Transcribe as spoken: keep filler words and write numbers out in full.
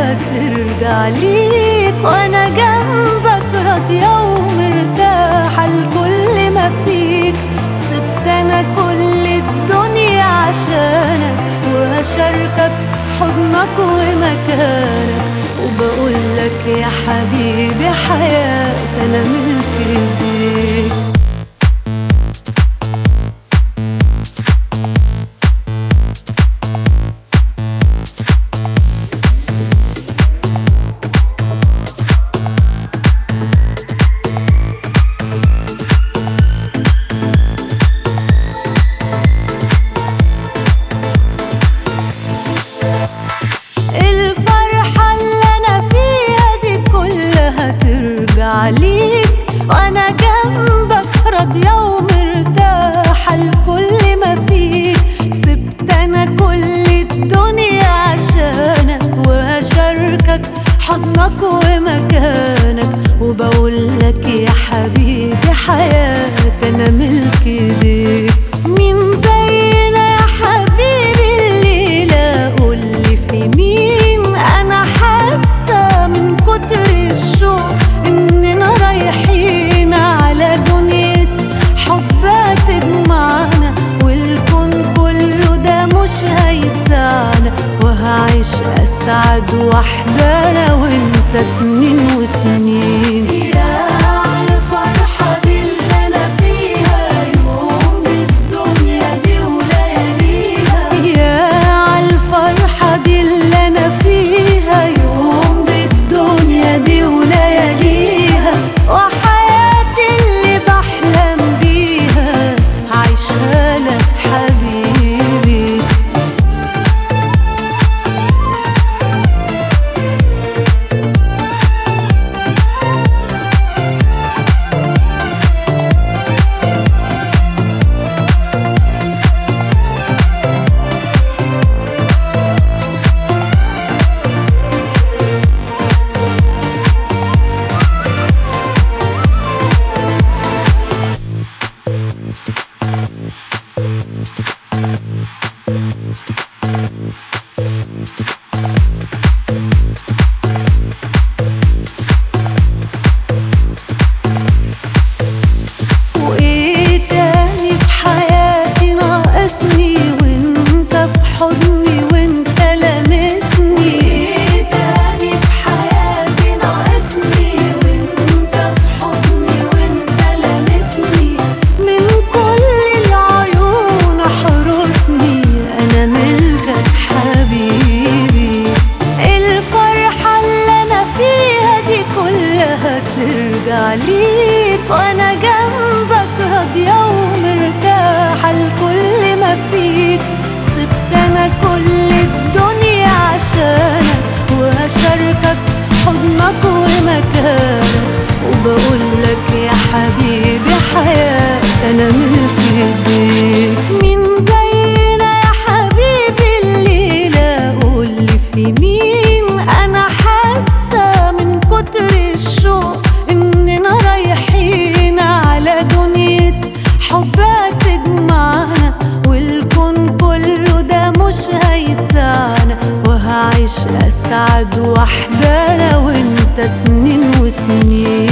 هترجع ليك، وانا جنبك راضية ومرتاحة لكل ما فيك. سبت انا كل الدنيا عشانك، وهشاركك حضنك ومكانك، وبقولك يا حبيبي حياتي انا ملك ايديك. عليك وانا جنبك راضية ومرتاحة لكل ما فيك. سبت انا كل الدنيا عشانك، وهشاركك حضنك ومكانك، وبقولك يا حبيبي حياتي انا ملك ايديك. مين زينا يا حبيبي الليلة قولي في مين؟ انا حاسة من كتر الشوق إننا رايحين على دنيا حب تجمعنا، والكون كله ده مش هيسعنا، وهعيش أسعد وحدة أنا وأنت سنين وسنين. يا عالفرحة دي اللي أنا فيها، يوم بالدنيا دي ولياليها. يا عالفرحة دي اللي أنا فيها، يوم بالدنيا دي ولياليها، وحياتي اللي بحلم بيها عايشها لك حبيبي. وإيه تاني في حياتي ناقصني وانت في حضني وانت لامسني؟ وإيه تاني في حياتي ناقصني وانت في حضني وانت لامسني؟ من كل العيون احرسني انا ملكك حبيبي. الفرحة اللي انا فيها دي كلها ترجع ليك، وانا جنبك راضية ومرتاحة لكل ما فيك. سبت انا كل الدنيا عشانك، وهشاركك حضنك ومكانك، وبقولك يا حبيبي حياتي انا ملك ايديك. مين زينا يا حبيبي الليلة قولي في مين؟ انا حاسة من كتر الشوق اننا رايحين على دنيا حب تجمعنا، والكون كله ده مش هيسعنا، وهعيش اسعد وحدة انا وانت سنين وسنين.